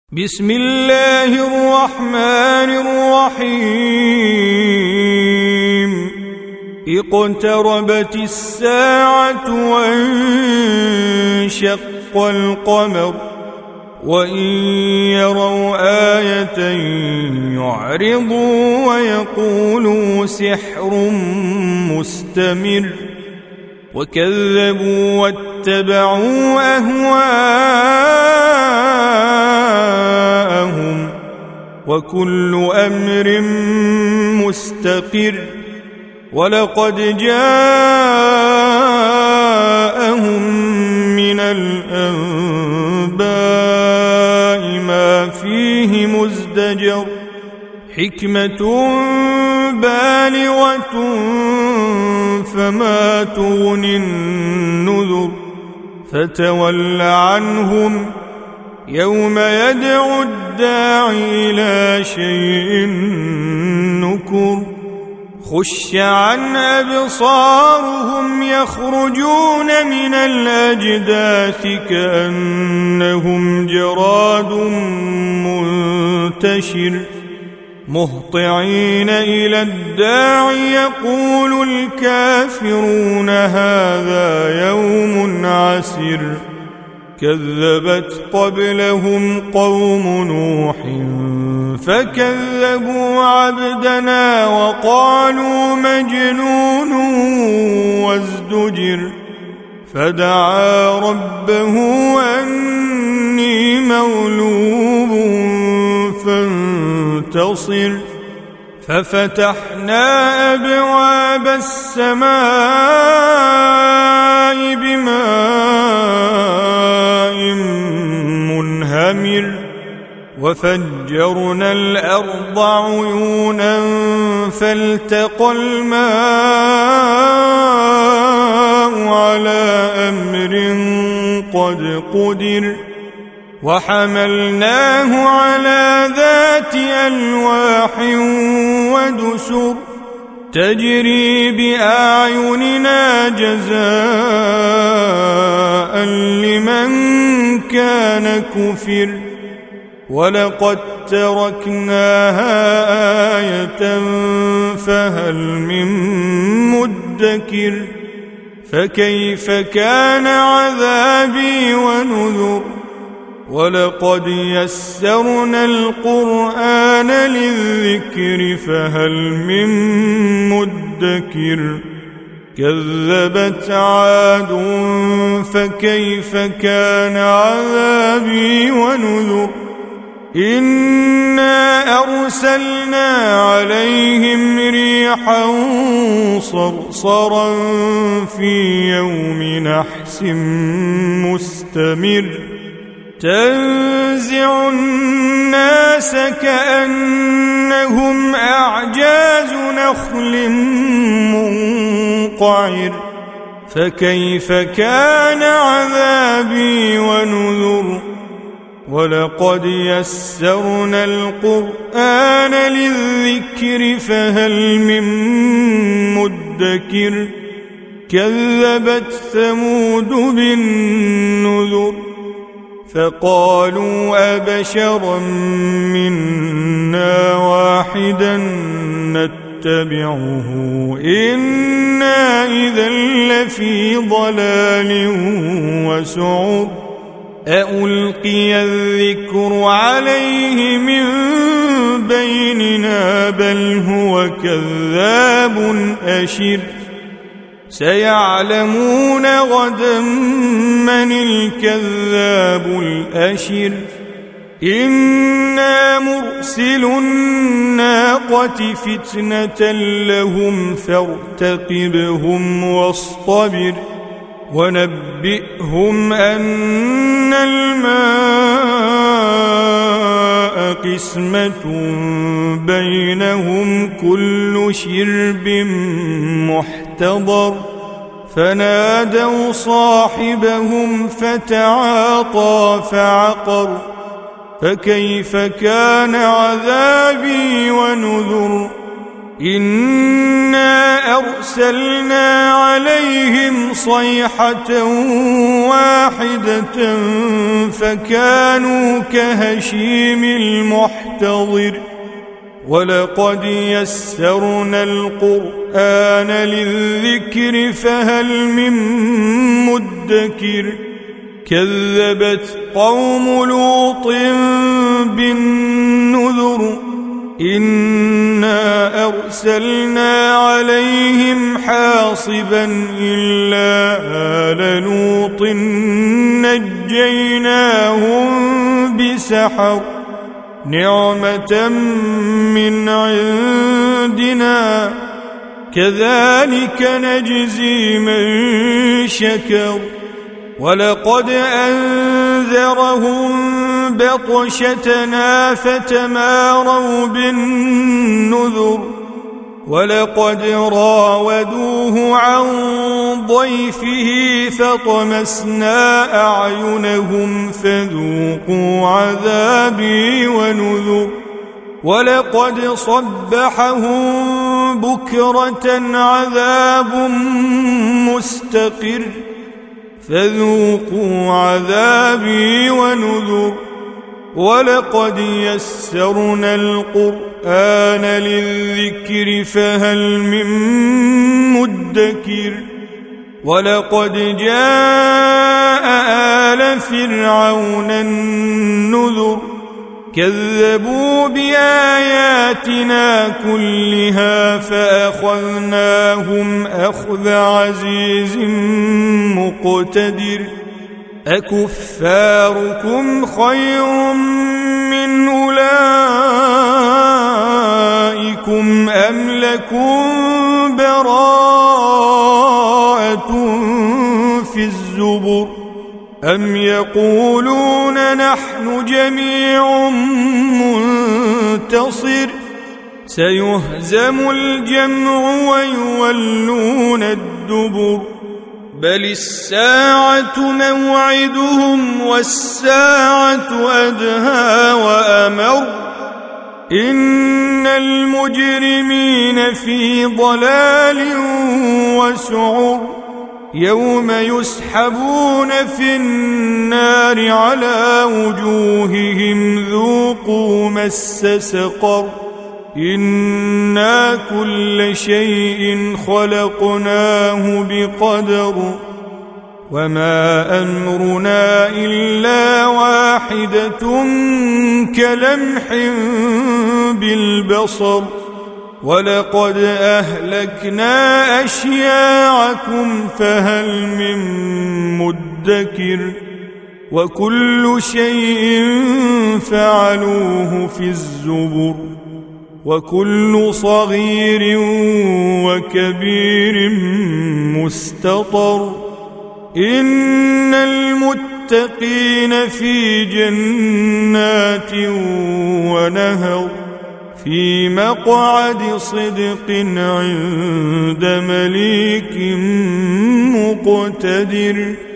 بسم الله الرحمن الرحيم اقتربت الساعة وانشق القمر وإن يروا آية يعرضوا ويقولوا سحر مستمر وكذبوا واتبعوا أهواءهم وكل أمر مستقر ولقد جاءهم من الأنباء ما فيه مزدجر حكمة بالغة فما تغني النذر فتول عنهم يوم يدعو الداعي إلى شيء نكر خش عن أبصارهم يخرجون من الأجداث كأنهم جراد منتشر مهطعين إلى الداعي يقول الكافرون هذا يوم عسر كذبت قبلهم قوم نوح فكذبوا عبدنا وقالوا مجنون وازدجر فدعا ربه أني مغلوب فانتصر ففتحنا أبواب السماء بماء منهمر وفجرنا الأرض عيونا فالتقى الماء على أمر قد قدر وحملناه على ذات ألواح ودسر تجري بأعيننا جزاء لمن كان كفر ولقد تركناها آية فهل من مدكر فكيف كان عذابي ونذر ولقد يسرنا القرآن للذكر فهل من مدكر كذبت عاد فكيف كان عذابي ونذر إنا أرسلنا عليهم ريحا صرصرا في يوم نحس مستمر تنزع الناس كأنهم أعجاز نخل منقعر فكيف كان عذابي ونذر ولقد يسرنا القرآن للذكر فهل من مدكر كذبت ثمود بالنذر فقالوا أبشرا منا واحدا نتبعه إنا إذا لفي ضلال وسعر أألقي الذكر عليه من بيننا بل هو كذاب أشر سيعلمون غدا من الكذاب الأشر إنا مرسل الناقة فتنة لهم فارتقبهم واصطبر ونبئهم أن الماء قسمة بينهم كل شرب محتضر فنادوا صاحبهم فتعاطى فعقر فكيف كان عذابي ونذر إنا أرسلنا عليهم صيحة واحدة فكانوا كهشيم المحتضر ولقد يسرنا القرآن للذكر فهل من مدكر كذبت قوم لوط بالنذر إنا أرسلنا عليهم حاصبا إلا آل لوط نجيناهم بسحر نعمة من عندنا كذلك نجزي من شكر ولقد أنذرهم بطشتنا فتماروا بالنذر ولقد راودوه عن ضيفه فطمسنا أعينهم فذوقوا عذابي ونذر ولقد صبحهم بكرة عذاب مستقر فذوقوا عذابي ونذر ولقد يسرنا القرآن للذكر فهل من مدكر ولقد جاء آل فرعون النذر كذبوا بآياتنا كلها فأخذناهم أخذ عزيز مقتدر أكفاركم خير من أولئكم أم لكم براءة في الزبر أم يقولون نحن جميع منتصر سيهزم الجمع ويولون الدبر بل الساعة موعدهم والساعة أدهى وأمر إن المجرمين في ضلال وسعر يوم يسحبون في النار على وجوههم ذوقوا مس سقر إنا كل شيء خلقناه بقدر وما أمرنا إلا واحدة كلمح بالبصر ولقد أهلكنا أشياعكم فهل من مدكر وكل شيء فعلوه في الزبر وكل صغير وكبير مستطر إن المتقين في جنات ونهر في مقعد صدق عند مليك مقتدر.